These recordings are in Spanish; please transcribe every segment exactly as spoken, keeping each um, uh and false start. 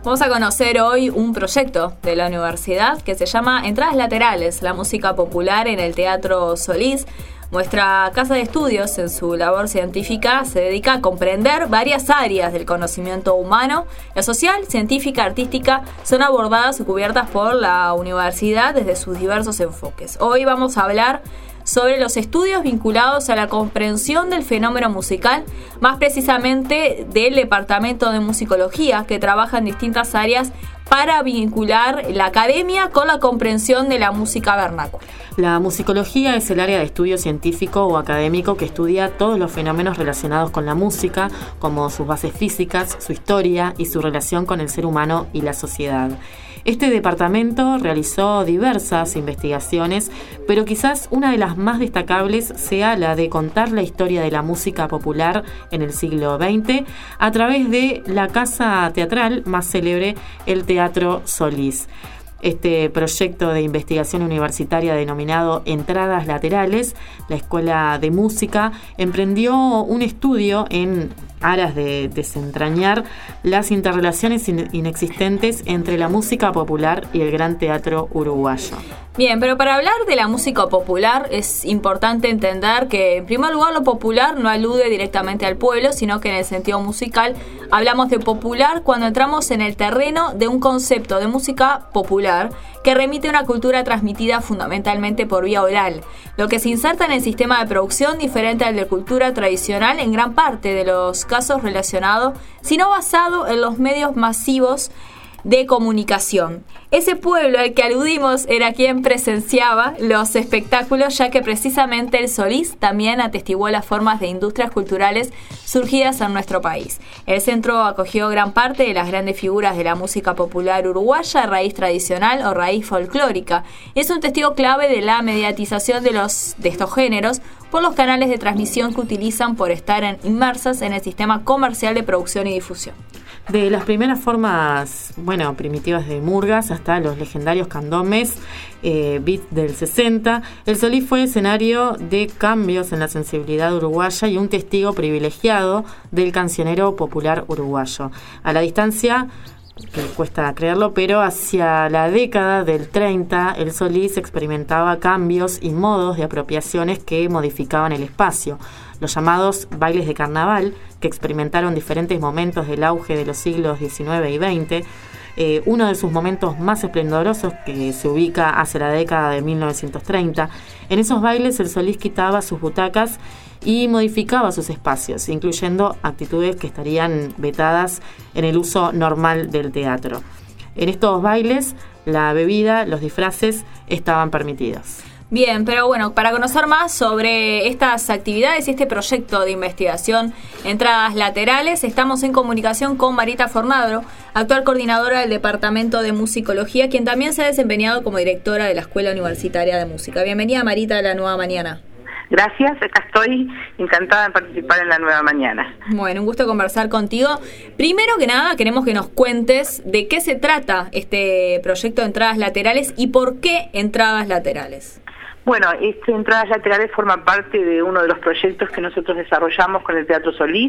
Vamos a conocer hoy un proyecto de la universidad que se llama Entradas Laterales, la música popular en el Teatro Solís. Nuestra casa de estudios, en su labor científica, se dedica a comprender varias áreas del conocimiento humano. La social, científica, artística son abordadas y cubiertas por la universidad desde sus diversos enfoques. Hoy vamos a hablar sobre los estudios vinculados a la comprensión del fenómeno musical, más precisamente del Departamento de Musicología, que trabaja en distintas áreas para vincular la academia con la comprensión de la música vernácula. La musicología es el área de estudio científico o académico que estudia todos los fenómenos relacionados con la música, como sus bases físicas, su historia y su relación con el ser humano y la sociedad. Este departamento realizó diversas investigaciones, pero quizás una de las más destacables sea la de contar la historia de la música popular en el siglo veinte a través de la casa teatral más célebre, el Teatro Solís. Este proyecto de investigación universitaria denominado Entradas Laterales, la Escuela de Música emprendió un estudio en aras de desentrañar las interrelaciones in- inexistentes entre la música popular y el gran teatro uruguayo. Bien, pero para hablar de la música popular es importante entender que, en primer lugar, lo popular no alude directamente al pueblo, sino que en el sentido musical hablamos de popular cuando entramos en el terreno de un concepto de música popular que remite a una cultura transmitida fundamentalmente por vía oral, lo que se inserta en el sistema de producción diferente al de cultura tradicional en gran parte de los casos relacionado, sino basado en los medios masivos de comunicación. Ese pueblo al que aludimos era quien presenciaba los espectáculos, ya que precisamente el Solís también atestiguó las formas de industrias culturales surgidas en nuestro país. El centro acogió gran parte de las grandes figuras de la música popular uruguaya, raíz tradicional o raíz folclórica. Es un testigo clave de la mediatización de, los, de estos géneros por los canales de transmisión que utilizan por estar en, inmersas en el sistema comercial de producción y difusión. De las primeras formas, bueno, primitivas de murgas hasta los legendarios candombes, eh, beat del sesenta, el Solís fue escenario de cambios en la sensibilidad uruguaya y un testigo privilegiado del cancionero popular uruguayo. A la distancia, que cuesta creerlo, pero hacia la década del treinta, el Solís experimentaba cambios y modos de apropiaciones que modificaban el espacio. Los llamados bailes de carnaval, que experimentaron diferentes momentos del auge de los siglos diecinueve y veinte, eh, uno de sus momentos más esplendorosos, que se ubica hacia la década de mil novecientos treinta, en esos bailes el Solís quitaba sus butacas y modificaba sus espacios, incluyendo actitudes que estarían vetadas en el uso normal del teatro. En estos bailes, la bebida, los disfraces estaban permitidos. Bien, pero bueno, para conocer más sobre estas actividades y este proyecto de investigación Entradas Laterales, estamos en comunicación con Marita Fornadro, actual coordinadora del Departamento de Musicología, quien también se ha desempeñado como directora de la Escuela Universitaria de Música. Bienvenida, Marita, a La Nueva Mañana. Gracias, acá estoy encantada de participar en La Nueva Mañana. Bueno, un gusto conversar contigo. Primero que nada, queremos que nos cuentes de qué se trata este proyecto de Entradas Laterales y por qué Entradas Laterales. Bueno, este Entradas Laterales forma parte de uno de los proyectos que nosotros desarrollamos con el Teatro Solís,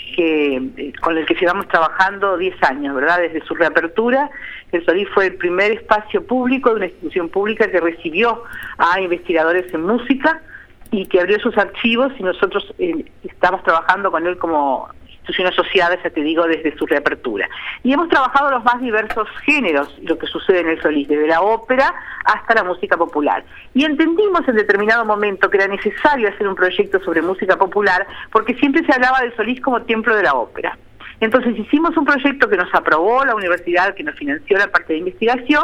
que con el que llevamos trabajando diez años, ¿verdad? Desde su reapertura, el Solís fue el primer espacio público de una institución pública que recibió a investigadores en música y que abrió sus archivos, y nosotros eh, estamos trabajando con él como institución asociada, ya te digo, desde su reapertura. Y hemos trabajado los más diversos géneros, lo que sucede en el Solís, desde la ópera hasta la música popular. Y entendimos en determinado momento que era necesario hacer un proyecto sobre música popular, porque siempre se hablaba del Solís como templo de la ópera. Entonces hicimos un proyecto que nos aprobó la universidad, que nos financió la parte de investigación,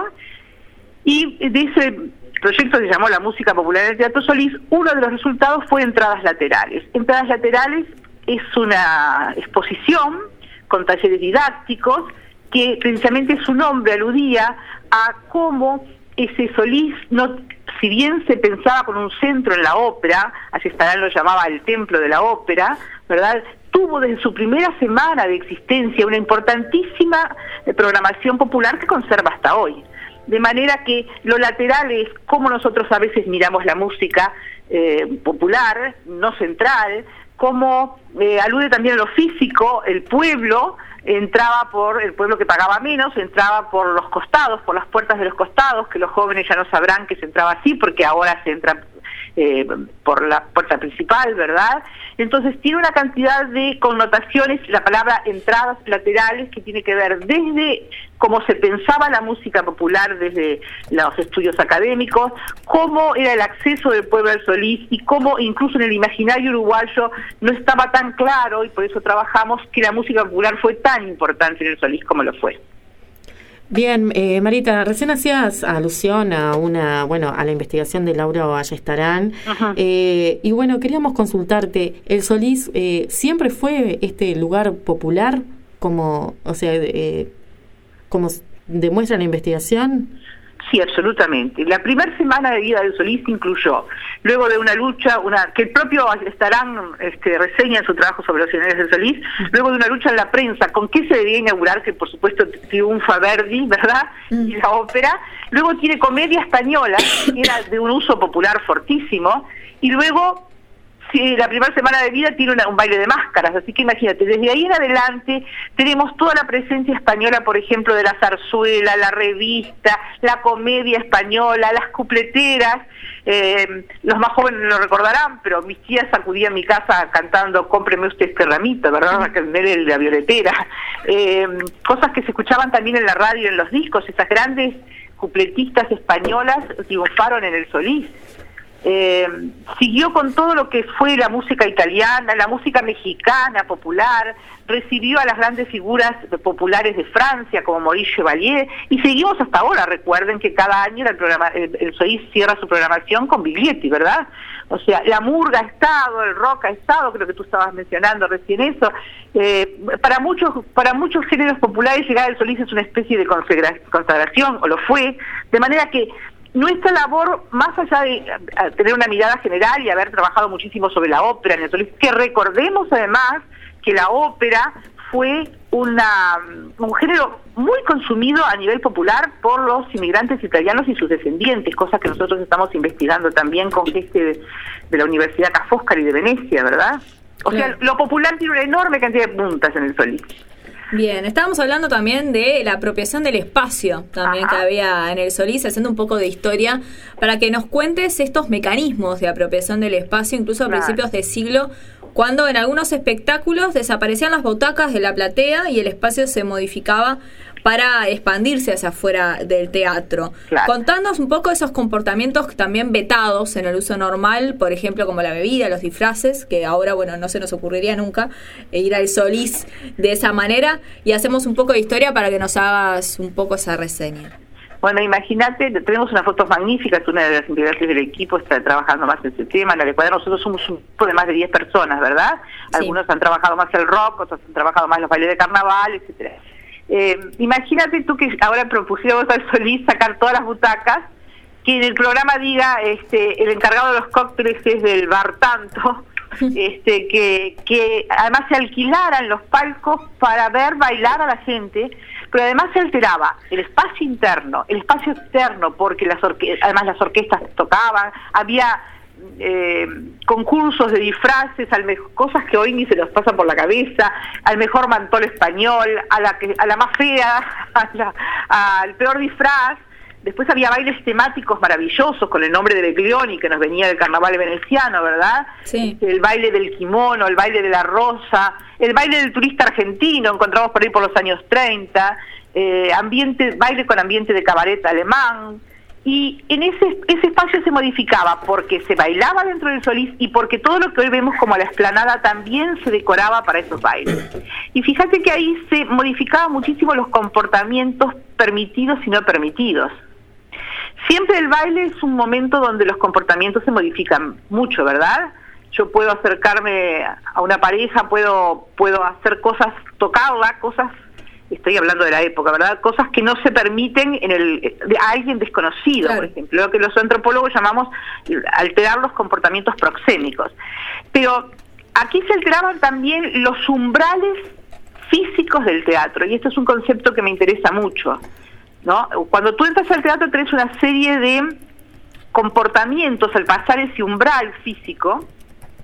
y de ese proyecto se llamó La Música Popular en el Teatro Solís. Uno de los resultados fue Entradas Laterales. Entradas Laterales es una exposición con talleres didácticos que precisamente su nombre aludía a cómo ese Solís, no, si bien se pensaba con un centro en la ópera, así Estarán lo llamaba el templo de la ópera, ¿verdad?, tuvo desde su primera semana de existencia una importantísima programación popular que conserva hasta hoy. De manera que lo lateral es cómo nosotros a veces miramos la música eh, popular, no central, como eh, alude también a lo físico, el pueblo entraba por, el pueblo que pagaba menos, entraba por los costados, por las puertas de los costados, que los jóvenes ya no sabrán que se entraba así, porque ahora se entra eh, por la puerta principal, ¿verdad? Entonces tiene una cantidad de connotaciones, la palabra entradas laterales, que tiene que ver desde cómo se pensaba la música popular desde los estudios académicos, cómo era el acceso del pueblo al Solís y cómo incluso en el imaginario uruguayo no estaba tan claro, y por eso trabajamos, que la música popular fue tan importante en el Solís como lo fue. Bien, eh, Marita, recién hacías alusión a una, bueno, a la investigación de Laura Ballestarán, uh-huh. eh, y bueno, queríamos consultarte, ¿el Solís eh, siempre fue este lugar popular, como, o sea, eh, como demuestra la investigación? Sí, absolutamente. La primera semana de vida del Solís incluyó, luego de una lucha, una que el propio Ballestarán este, reseña en su trabajo sobre los escenarios del Solís, luego de una lucha en la prensa, con qué se debía inaugurar, que por supuesto triunfa Verdi, ¿verdad? Mm. Y la ópera. Luego tiene comedia española, que era de un uso popular fortísimo, y luego... Sí, la primera semana de vida tiene una, un baile de máscaras, así que imagínate, desde ahí en adelante tenemos toda la presencia española, por ejemplo, de la zarzuela, la revista, la comedia española, las cupleteras. Eh, los más jóvenes lo recordarán, pero mis tías acudían a mi casa cantando "Cómpreme usted este ramito", ¿verdad? Raquel Nere, la violetera. Eh, cosas que se escuchaban también en la radio y en los discos. Esas grandes cupletistas españolas triunfaron en el Solís. Eh, siguió con todo lo que fue la música italiana, la música mexicana popular, recibió a las grandes figuras populares de Francia como Maurice Chevalier, y seguimos hasta ahora. Recuerden que cada año el, programa, el, el Solís cierra su programación con Biglietti, ¿verdad? O sea, la murga ha estado, el rock ha estado, creo que tú estabas mencionando recién eso. Eh, para muchos para muchos géneros populares llegar al Solís es una especie de consagra- consagración, o lo fue, de manera que nuestra labor, más allá de tener una mirada general y haber trabajado muchísimo sobre la ópera en el Solís, que recordemos además que la ópera fue una un género muy consumido a nivel popular por los inmigrantes italianos y sus descendientes, cosa que nosotros estamos investigando también con gente de, de la Universidad Ca' Foscari de Venecia, ¿verdad? O sea, lo popular tiene una enorme cantidad de puntas en el Solís. Bien, estábamos hablando también de la apropiación del espacio también Ajá. que había en el Solís, haciendo un poco de historia, para que nos cuentes estos mecanismos de apropiación del espacio, incluso a claro. principios de siglo, cuando en algunos espectáculos desaparecían las butacas de la platea y el espacio se modificaba para expandirse hacia afuera del teatro. Claro. Contándonos un poco esos comportamientos también vetados en el uso normal, por ejemplo, como la bebida, los disfraces, que ahora, bueno, no se nos ocurriría nunca ir al Solís de esa manera, y hacemos un poco de historia para que nos hagas un poco esa reseña. Bueno, imagínate, tenemos unas fotos magníficas, una de las integrantes del equipo está trabajando más en ese tema, en la Ecuador nosotros somos un grupo de más de diez personas, ¿verdad? Sí. Algunos han trabajado más el rock, otros han trabajado más los bailes de carnaval, etcétera. Eh, imagínate tú que ahora propusiéramos al Solís sacar todas las butacas, que en el programa diga este el encargado de los cócteles es del bar tanto, este que, que además se alquilaran los palcos para ver bailar a la gente, pero además se alteraba el espacio interno, el espacio externo, porque las orque- además las orquestas tocaban, había Eh, concursos de disfraces, al me- cosas que hoy ni se los pasan por la cabeza, al mejor mantol español, a la que a la más fea, a la, al peor disfraz. Después había bailes temáticos maravillosos con el nombre de Beglioni, que nos venía del carnaval veneciano, ¿verdad? Sí. El baile del kimono, el baile de la rosa, el baile del turista argentino, encontramos por ahí por los años treinta, eh, ambiente, baile con ambiente de cabaret alemán. Y en ese ese espacio se modificaba porque se bailaba dentro del Solís y porque todo lo que hoy vemos como la explanada también se decoraba para esos bailes. Y fíjate que ahí se modificaban muchísimo los comportamientos permitidos y no permitidos. Siempre el baile es un momento donde los comportamientos se modifican mucho, ¿verdad? Yo puedo acercarme a una pareja, puedo puedo hacer cosas, tocarla, cosas... Estoy hablando de la época, ¿verdad? Cosas que no se permiten en el de alguien desconocido, claro. Por ejemplo, lo que los antropólogos llamamos alterar los comportamientos proxémicos. Pero aquí se alteraban también los umbrales físicos del teatro, y esto es un concepto que me interesa mucho, ¿no? Cuando tú entras al teatro tenés una serie de comportamientos al pasar ese umbral físico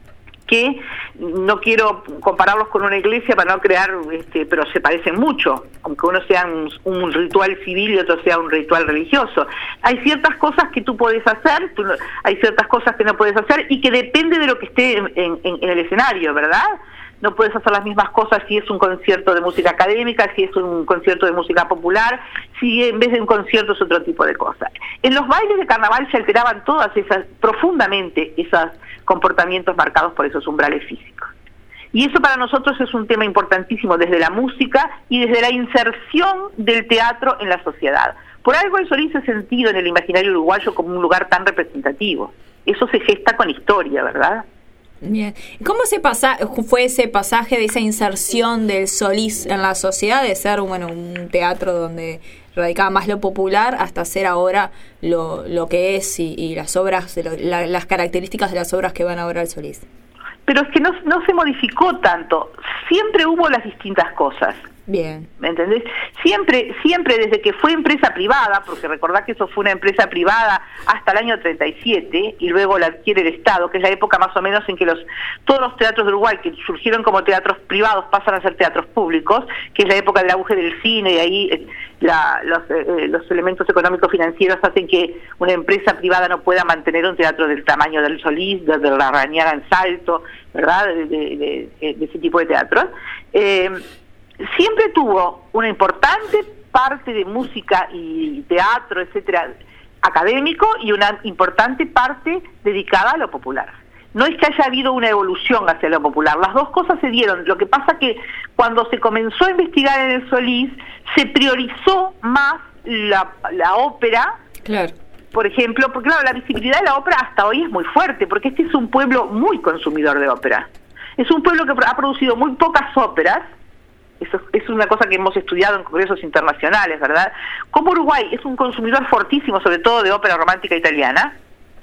que no quiero compararlos con una iglesia para no crear, este, pero se parecen mucho, aunque uno sea un, un ritual civil y otro sea un ritual religioso. Hay ciertas cosas que tú puedes hacer, tú no, hay ciertas cosas que no puedes hacer y que depende de lo que esté en, en, en el escenario, ¿verdad? No puedes hacer las mismas cosas si es un concierto de música académica, si es un concierto de música popular, si en vez de un concierto es otro tipo de cosas. En los bailes de carnaval se alteraban todas esas, profundamente, esos comportamientos marcados por esos umbrales físicos. Y eso para nosotros es un tema importantísimo desde la música y desde la inserción del teatro en la sociedad. Por algo el Solís es sentido en el imaginario uruguayo como un lugar tan representativo. Eso se gesta con historia, ¿verdad? Bien. ¿Cómo se pasa, fue ese pasaje de esa inserción del Solís en la sociedad, de ser bueno, un teatro donde radicaba más lo popular hasta ser ahora lo, lo que es y, y las obras, lo, la, las características de las obras que van ahora al Solís? Pero es que no, no se modificó tanto, siempre hubo las distintas cosas. Bien. ¿Me entendés? Siempre, siempre desde que fue empresa privada, porque recordá que eso fue una empresa privada hasta el año treinta y siete, y luego la adquiere el Estado, que es la época más o menos en que los todos los teatros de Uruguay que surgieron como teatros privados pasan a ser teatros públicos, que es la época del auge del cine, y ahí eh, la, los, eh, los elementos económicos financieros hacen que una empresa privada no pueda mantener un teatro del tamaño del Solís, de la Rañaga en Salto, ¿verdad? De, de, de, de ese tipo de teatros. Eh, Siempre tuvo una importante parte de música y teatro, etcétera, académico, y una importante parte dedicada a lo popular. No es que haya habido una evolución hacia lo popular, las dos cosas se dieron. Lo que pasa que cuando se comenzó a investigar en el Solís, se priorizó más la, la ópera. Claro. Por ejemplo, porque claro, la visibilidad de la ópera hasta hoy es muy fuerte, porque este es un pueblo muy consumidor de ópera. Es un pueblo que ha producido muy pocas óperas. Eso es una cosa que hemos estudiado en congresos internacionales, ¿verdad? Como Uruguay es un consumidor fortísimo, sobre todo de ópera romántica italiana,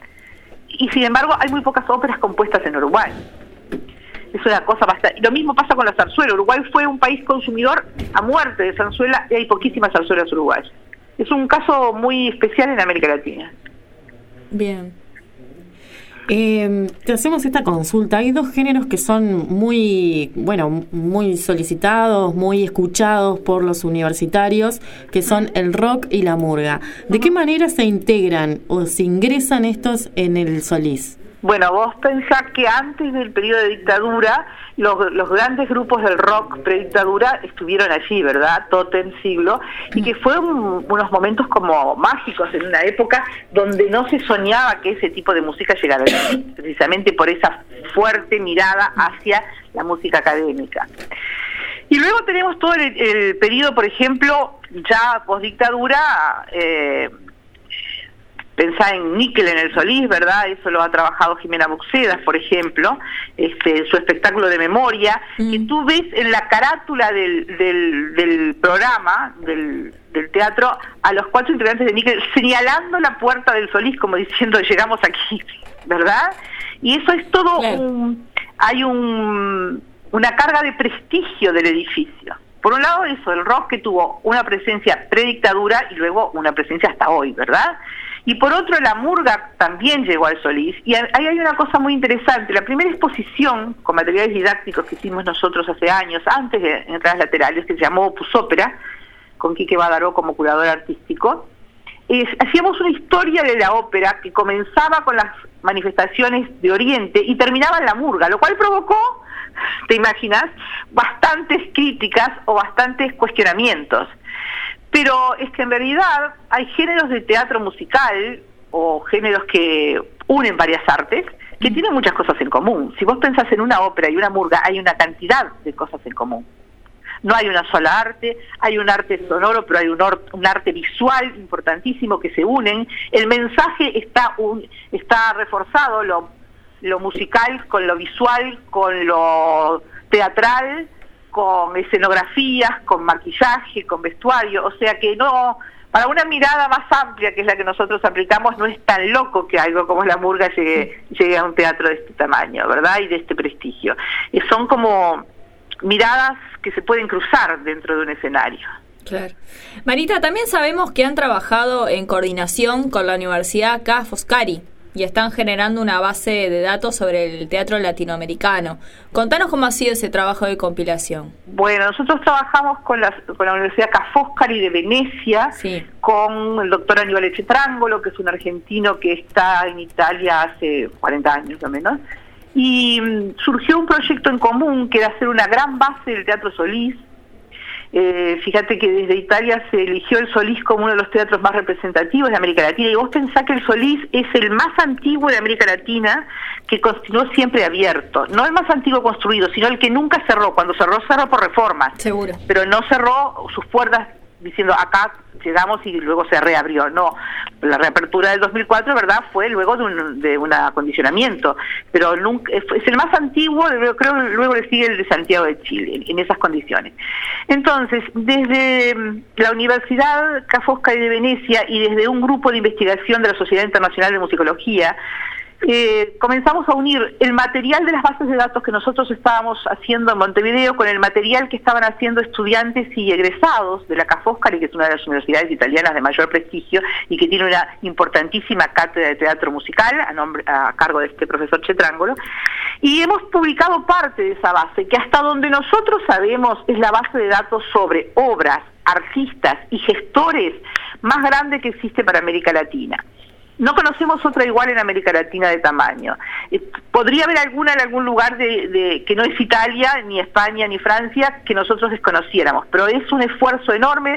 y sin embargo hay muy pocas óperas compuestas en Uruguay. Es una cosa bastante... Lo mismo pasa con la zarzuela. Uruguay fue un país consumidor a muerte de zarzuela y hay poquísimas zarzuelas uruguayas. Es un caso muy especial en América Latina. Bien. Eh, te hacemos esta consulta. Hay dos géneros que son muy, bueno, muy solicitados, muy escuchados por los universitarios, que son el rock y la murga. ¿De qué manera se integran o se ingresan estos en el Solís? Bueno, vos pensás que antes del periodo de dictadura, los, los grandes grupos del rock predictadura estuvieron allí, ¿verdad? Tótem, Siglo, y que fueron unos momentos como mágicos en una época donde no se soñaba que ese tipo de música llegara allí, precisamente por esa fuerte mirada hacia la música académica. Y luego tenemos todo el, el periodo, por ejemplo, ya postdictadura, eh, pensá en Níquel en el Solís, ¿verdad? Eso lo ha trabajado Jimena Buxedas, por ejemplo, este, su espectáculo de memoria, mm. que tú ves en la carátula del, del, del programa, del, del teatro, a los cuatro integrantes de Níquel señalando la puerta del Solís, como diciendo, llegamos aquí, ¿verdad? Y eso es todo, claro. un, hay un, una carga de prestigio del edificio. Por un lado eso, el rock que tuvo una presencia predictadura y luego una presencia hasta hoy, ¿verdad? Y por otro, la murga también llegó al Solís. Y ahí hay una cosa muy interesante. La primera exposición con materiales didácticos que hicimos nosotros hace años, antes de Entradas Laterales, que se llamó Opus Ópera, con Quique Badaró como curador artístico, es, hacíamos una historia de la ópera que comenzaba con las manifestaciones de Oriente y terminaba en la murga, lo cual provocó, te imaginas, bastantes críticas o bastantes cuestionamientos. Pero es que en realidad hay géneros de teatro musical o géneros que unen varias artes que tienen muchas cosas en común. Si vos pensás en una ópera y una murga, hay una cantidad de cosas en común. No hay una sola arte, hay un arte sonoro, pero hay un, or, un arte visual importantísimo que se unen. El mensaje está un, está reforzado, lo, lo musical con lo visual, con lo teatral, con escenografías, con maquillaje, con vestuario, o sea que no, para una mirada más amplia, que es la que nosotros aplicamos, no es tan loco que algo como la murga llegue, llegue a un teatro de este tamaño, ¿verdad? Y de este prestigio. Y son como miradas que se pueden cruzar dentro de un escenario. Claro. Marita, también sabemos que han trabajado en coordinación con la Universidad Ca' Foscari. y están generando una base de datos sobre el teatro latinoamericano. Contanos cómo ha sido ese trabajo de compilación. Bueno, nosotros trabajamos con la, con la Universidad Ca' Foscari de Venecia, sí. con el doctor Aníbal Cetrangolo, que es un argentino que está en Italia hace cuarenta años o menos, y um, surgió un proyecto en común que era hacer una gran base del Teatro Solís. Eh, fíjate que desde Italia se eligió el Solís como uno de los teatros más representativos de América Latina, y vos pensás que el Solís es el más antiguo de América Latina, que continuó siempre abierto, no el más antiguo construido, sino el que nunca cerró. Cuando cerró, cerró por reformas, seguro, pero no cerró sus puertas diciendo acá llegamos y luego se reabrió. No, la reapertura del dos mil cuatro, ¿verdad?, fue luego de un, de un acondicionamiento, pero nunca, es el más antiguo, creo que luego le sigue el de Santiago de Chile, en esas condiciones. Entonces, desde la Universidad Ca' Foscari de Venecia y desde un grupo de investigación de la Sociedad Internacional de Musicología, Eh, comenzamos a unir el material de las bases de datos que nosotros estábamos haciendo en Montevideo con el material que estaban haciendo estudiantes y egresados de la Ca' Foscari, que es una de las universidades italianas de mayor prestigio y que tiene una importantísima cátedra de teatro musical a, nombre, a cargo de este profesor Cetrangolo, y hemos publicado parte de esa base, que hasta donde nosotros sabemos es la base de datos sobre obras, artistas y gestores más grande que existe para América Latina. No conocemos otra igual en América Latina de tamaño. Eh, podría haber alguna en algún lugar de, de que no es Italia, ni España, ni Francia, que nosotros desconociéramos, pero es un esfuerzo enorme,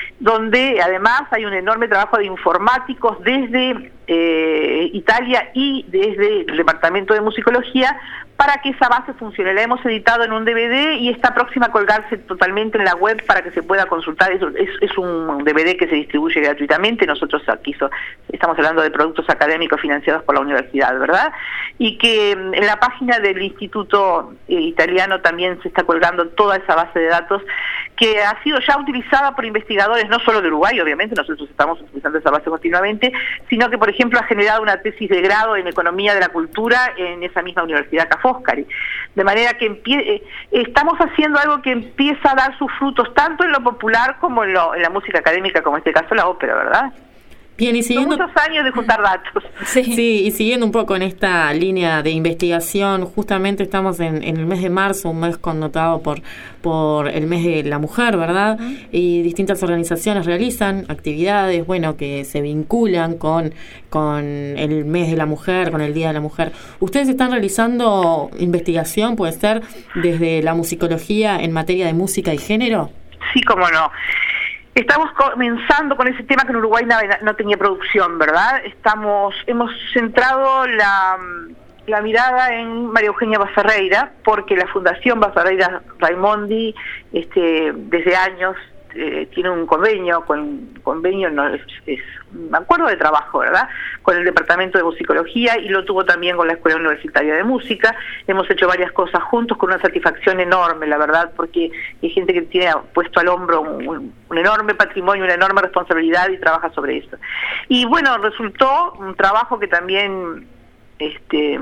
donde además hay un enorme trabajo de informáticos desde eh, Italia y desde el Departamento de Musicología para que esa base funcione. La hemos editado en un D V D y está próxima a colgarse totalmente en la web para que se pueda consultar. Es, es, es un D V D que se distribuye gratuitamente. Nosotros aquí so, estamos hablando de productos académicos financiados por la universidad, ¿verdad? Y que en la página del Instituto eh, Italiano también se está colgando toda esa base de datos que ha sido ya utilizada por investigadores no solo de Uruguay, obviamente, nosotros estamos utilizando esa base continuamente, sino que, por ejemplo, ha generado una tesis de grado en Economía de la Cultura en esa misma Universidad Ca' Foscari. De manera que empie- eh, estamos haciendo algo que empieza a dar sus frutos tanto en lo popular como en, lo, en la música académica, como en este caso la ópera, ¿verdad? Bien, y siguiendo... Son muchos años de juntar datos. Sí. sí, y siguiendo un poco en esta línea de investigación, justamente estamos en, en el mes de marzo, un mes connotado por, por el mes de la mujer, ¿verdad? Uh-huh. Y distintas organizaciones realizan actividades, bueno, que se vinculan con, con el mes de la mujer, con el Día de la Mujer. ¿Ustedes están realizando investigación, puede ser, desde la musicología en materia de música y género? Sí, cómo no. Estamos comenzando con ese tema que en Uruguay no, no tenía producción, ¿verdad? Estamos, hemos centrado la, la mirada en María Eugenia Baserreira, porque la Fundación Baserreira Raimondi, este, desde años, eh, tiene un convenio, con convenio no es, es un acuerdo de trabajo, ¿verdad?, con el Departamento de Musicología, y lo tuvo también con la Escuela Universitaria de Música. Hemos hecho varias cosas juntos con una satisfacción enorme, la verdad, porque hay gente que tiene puesto al hombro un, un enorme patrimonio, una enorme responsabilidad y trabaja sobre eso. Y bueno, resultó un trabajo que también este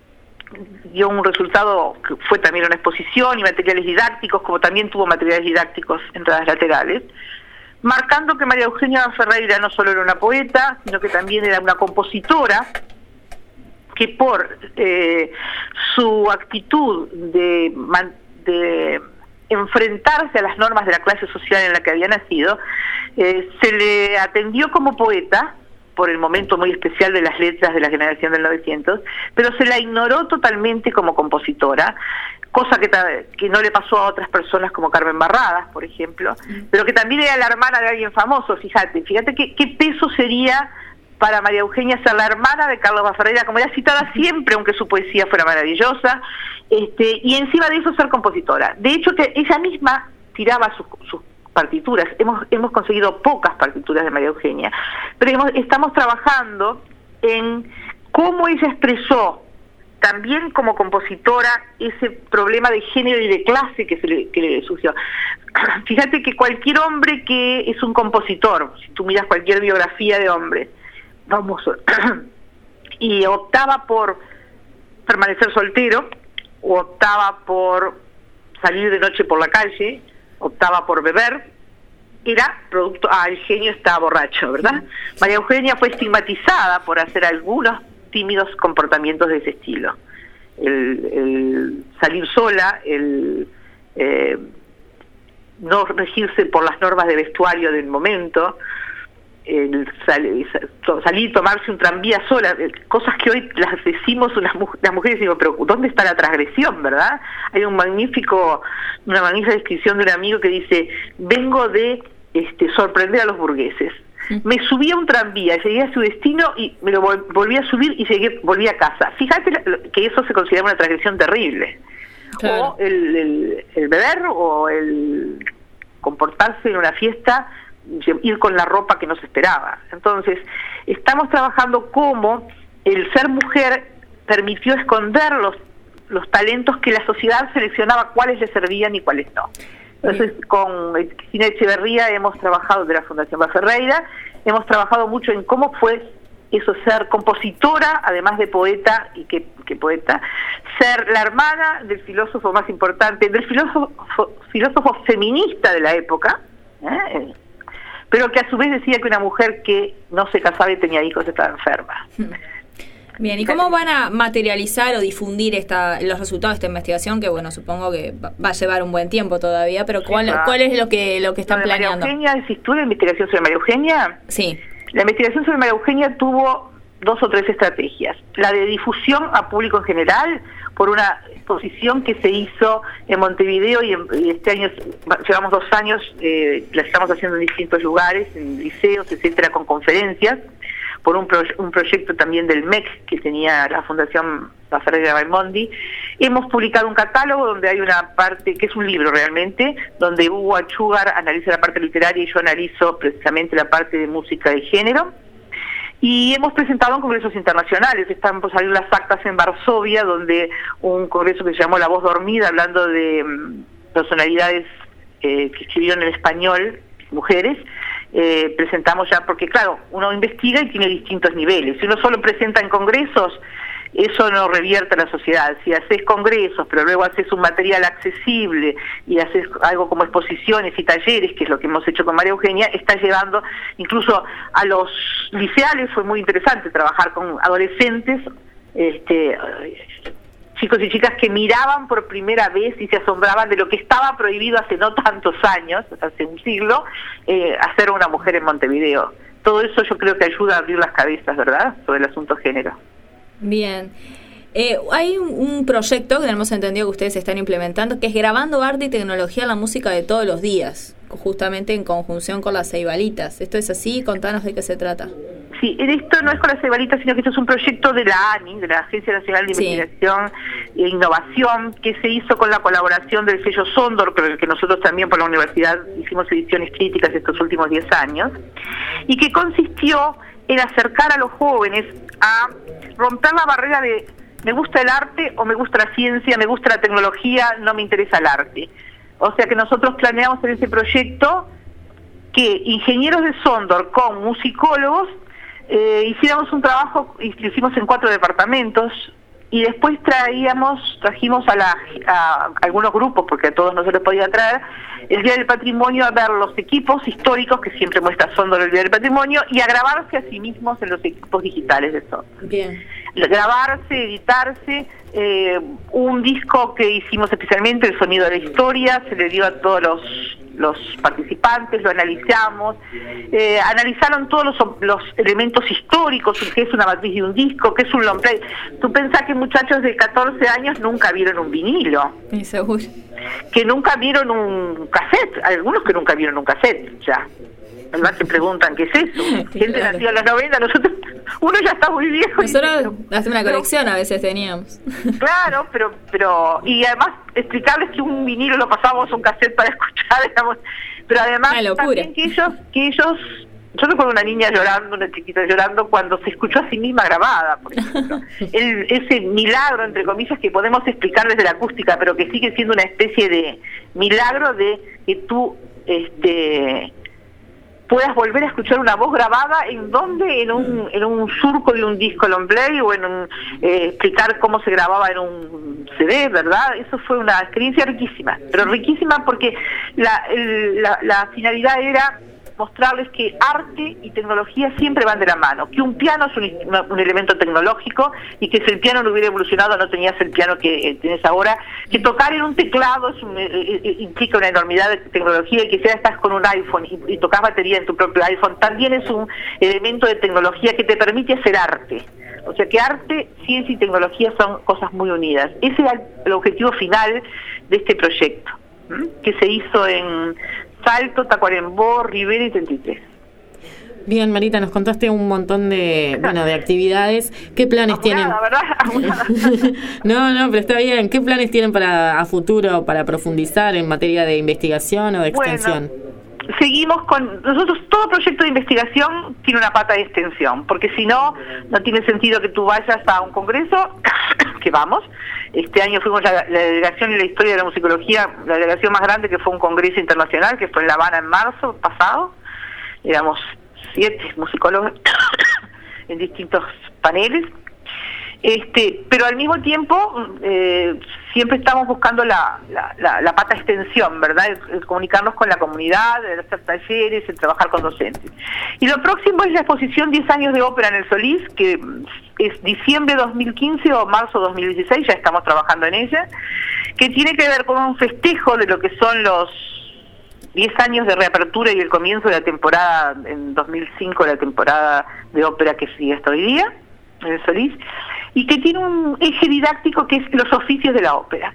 dio un resultado que fue también una exposición y materiales didácticos, como también tuvo materiales didácticos en redes laterales, marcando que María Eugenia Ferreira no solo era una poeta, sino que también era una compositora, que por eh, su actitud de, de enfrentarse a las normas de la clase social en la que había nacido, eh, se le atendió como poeta, por el momento muy especial de las letras de la generación del novecientos, pero se la ignoró totalmente como compositora, cosa que, que no le pasó a otras personas como Carmen Barradas, por ejemplo, pero que también era la hermana de alguien famoso. Fíjate, fíjate qué, qué peso sería para María Eugenia ser la hermana de Carlos Baserreira, como era citada siempre, aunque su poesía fuera maravillosa, este, y encima de eso ser compositora. De hecho, que ella misma tiraba sus, sus partituras. Hemos hemos conseguido pocas partituras de María Eugenia, pero hemos, estamos trabajando en cómo ella expresó también como compositora ese problema de género y de clase que se le, que le surgió. Fíjate que cualquier hombre que es un compositor, si tú miras cualquier biografía de hombre famoso, y optaba por permanecer soltero, o optaba por salir de noche por la calle, optaba por beber, era producto, ah, el genio estaba borracho, ¿verdad? María Eugenia fue estigmatizada por hacer algunos tímidos comportamientos de ese estilo. El, el salir sola, el eh, no regirse por las normas de vestuario del momento, el sal, salir y tomarse un tranvía sola, cosas que hoy las decimos unas las mujeres, digo, pero ¿dónde está la transgresión, verdad? Hay un magnífico, una magnífica descripción de un amigo que dice: vengo de este, sorprender a los burgueses. Me subí a un tranvía, llegué a su destino y me lo vol volví a subir y llegué, volví a casa. Fíjate que eso se considera una transgresión terrible. Claro. O el, el, el beber o el comportarse en una fiesta, ir con la ropa que no se esperaba. Entonces, estamos trabajando cómo el ser mujer permitió esconder los, los talentos que la sociedad seleccionaba, cuáles le servían y cuáles no. Entonces, con Cristina Echeverría hemos trabajado, de la Fundación Ferreira, hemos trabajado mucho en cómo fue eso, ser compositora, además de poeta, y que, que poeta, ser la hermana del filósofo más importante, del filósofo, filósofo feminista de la época, ¿eh? pero que a su vez decía que una mujer que no se casaba y tenía hijos estaba enferma. Bien, ¿y cómo van a materializar o difundir esta, los resultados de esta investigación? Que bueno, supongo que va a llevar un buen tiempo todavía, pero ¿cuál, sí, claro. ¿cuál es lo que lo que están María planeando? Eugenia, ¿decís tú la investigación sobre María Eugenia? Sí. La investigación sobre María Eugenia tuvo dos o tres estrategias. La de difusión a público en general, por una exposición que se hizo en Montevideo, y, en, y este año, llevamos dos años, eh, la estamos haciendo en distintos lugares, en liceos, etcétera, con conferencias, por un, pro, un proyecto también del M E C que tenía la Fundación La Ferreira Raimondi. Hemos publicado un catálogo donde hay una parte, que es un libro realmente, donde Hugo Achugar analiza la parte literaria y yo analizo precisamente la parte de música y género. Y hemos presentado en congresos internacionales. Están por salir las actas en Varsovia, donde un congreso que se llamó La Voz Dormida, hablando de um, personalidades eh, que escribieron en español, mujeres. Eh, presentamos ya, porque claro, uno investiga y tiene distintos niveles. Si uno solo presenta en congresos, eso no revierte a la sociedad. Si haces congresos, pero luego haces un material accesible y haces algo como exposiciones y talleres, que es lo que hemos hecho con María Eugenia, está llevando incluso a los liceales. Fue muy interesante trabajar con adolescentes, este, chicos y chicas que miraban por primera vez y se asombraban de lo que estaba prohibido hace no tantos años, hace un siglo, eh, hacer una mujer en Montevideo. Todo eso yo creo que ayuda a abrir las cabezas, ¿verdad?, sobre el asunto género. Bien. Eh, hay un, un proyecto que tenemos entendido que ustedes están implementando, que es Grabando Arte y Tecnología en la Música de Todos los Días, justamente en conjunción con las Ceibalitas. ¿Esto es así? Contanos de qué se trata. Sí, esto no es con las Ceibalitas, sino que esto es un proyecto de la A N I, de la Agencia Nacional de sí. Investigación e Innovación, que se hizo con la colaboración del sello Sondor, con el que nosotros también por la universidad hicimos ediciones críticas estos últimos diez años, y que consistió en acercar a los jóvenes a romper la barrera de me gusta el arte o me gusta la ciencia, me gusta la tecnología, no me interesa el arte. O sea que nosotros planeamos en ese proyecto que ingenieros de Sondor con musicólogos eh, hiciéramos un trabajo, y lo hicimos en cuatro departamentos, y después traíamos, trajimos a, la, a algunos grupos, porque a todos no se les podía traer, el Día del Patrimonio, a ver los equipos históricos que siempre muestra Sondor el Día del Patrimonio, y a grabarse a sí mismos en los equipos digitales de Sondor. Bien. Grabarse, editarse, eh, un disco que hicimos especialmente, El Sonido de la Historia, se le dio a todos los los participantes, lo analizamos, eh, analizaron todos los, los elementos históricos, qué es una matriz de un disco, qué es un long play. Tú pensás que muchachos de catorce años nunca vieron un vinilo, sí, seguro, que nunca vieron un cassette, algunos que nunca vieron un cassette ya. Además se preguntan qué es eso. Gente claro. Nacida en los noventa, nosotros, uno ya está muy viejo. Nosotros hacemos una colección, pero, a veces teníamos. Claro, pero, pero, y además explicarles que un vinilo lo pasábamos un cassette para escuchar, digamos, pero además también que ellos, que ellos, yo recuerdo una niña llorando, una chiquita llorando cuando se escuchó a sí misma grabada, por ejemplo. El, ese milagro, entre comillas, que podemos explicar desde la acústica, pero que sigue siendo una especie de milagro de que tú, este... puedas volver a escuchar una voz grabada en donde en un en un surco de un disco long play o en un eh, explicar cómo se grababa en un C D, ¿verdad? Eso fue una experiencia riquísima, pero riquísima porque la el, la, la finalidad era mostrarles que arte y tecnología siempre van de la mano, que un piano es un, un elemento tecnológico y que si el piano no hubiera evolucionado no tenías el piano que eh, tienes ahora, que tocar en un teclado es un, eh, eh, implica una enormidad de tecnología y que si ahora estás con un iPhone y, y tocas batería en tu propio iPhone, también es un elemento de tecnología que te permite hacer arte. O sea que arte, ciencia y tecnología son cosas muy unidas. Ese era el, el objetivo final de este proyecto, ¿m? que se hizo en Salto, Tacuarembó, Rivera y treinta y tres. Bien, Marita, nos contaste un montón de bueno de actividades. ¿Qué planes tienen? ¿Verdad? no, no, pero está bien. ¿Qué planes tienen para a futuro para profundizar en materia de investigación o de extensión? Bueno, seguimos con nosotros. Todo proyecto de investigación tiene una pata de extensión, porque si no, no tiene sentido que tú vayas a un congreso, que vamos. Este año fuimos la, la delegación y la historia de la musicología, la delegación más grande, que fue un congreso internacional, que fue en La Habana en marzo pasado. Éramos siete musicólogos en distintos paneles. Este, pero al mismo tiempo eh, siempre estamos buscando la, la, la, la pata extensión, ¿verdad? El, el comunicarnos con la comunidad, el hacer talleres, el trabajar con docentes. Y lo próximo es la exposición diez años de ópera en el Solís, que es diciembre dos mil quince o marzo dos mil dieciséis, ya estamos trabajando en ella, que tiene que ver con un festejo de lo que son los diez años de reapertura y el comienzo de la temporada, en dos mil cinco, la temporada de ópera que sigue hasta hoy día, en el Solís, y que tiene un eje didáctico que es los oficios de la ópera.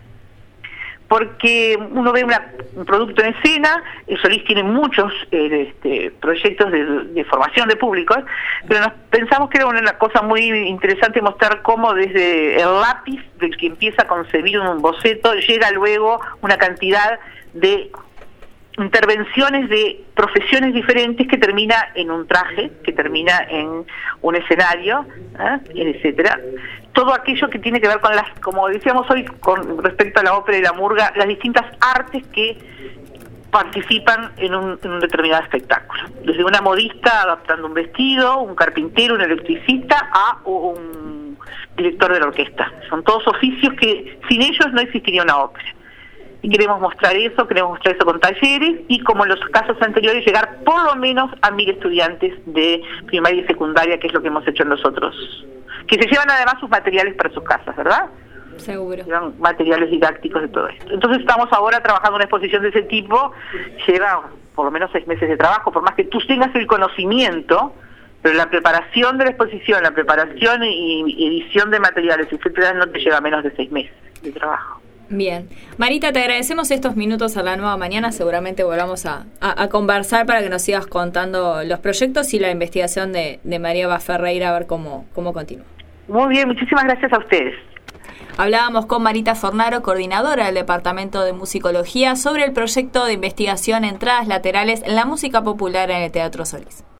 Porque uno ve una, un producto en escena, el Solís tiene muchos eh, este, proyectos de, de formación de públicos, pero nos pensamos que era una cosa muy interesante mostrar cómo desde el lápiz del que empieza a concebir un boceto llega luego una cantidad de intervenciones de profesiones diferentes que termina en un traje, que termina en un escenario, ¿eh? etcétera. Todo aquello que tiene que ver con las, como decíamos hoy, con respecto a la ópera y la murga, las distintas artes que participan en un, en un determinado espectáculo. Desde una modista adaptando un vestido, un carpintero, un electricista, a un director de la orquesta. Son todos oficios que sin ellos no existiría una ópera. Y queremos mostrar eso, queremos mostrar eso con talleres y, como en los casos anteriores, llegar por lo menos a mil estudiantes de primaria y secundaria, que es lo que hemos hecho nosotros. Que se llevan además sus materiales para sus casas, ¿verdad? Seguro. Llevan materiales didácticos de todo esto. Entonces estamos ahora trabajando una exposición de ese tipo, lleva por lo menos seis meses de trabajo, por más que tú tengas el conocimiento, pero la preparación de la exposición, la preparación y edición de materiales, etcétera, no te lleva menos de seis meses de trabajo. Bien. Marita, te agradecemos estos minutos a la nueva mañana. Seguramente volvamos a, a, a conversar para que nos sigas contando los proyectos y la investigación de, de María Eva Ferreira, a ver cómo, cómo continúa. Muy bien, muchísimas gracias a ustedes. Hablábamos con Marita Fornaro, coordinadora del Departamento de Musicología, sobre el proyecto de investigación Entradas Laterales en la música popular en el Teatro Solís.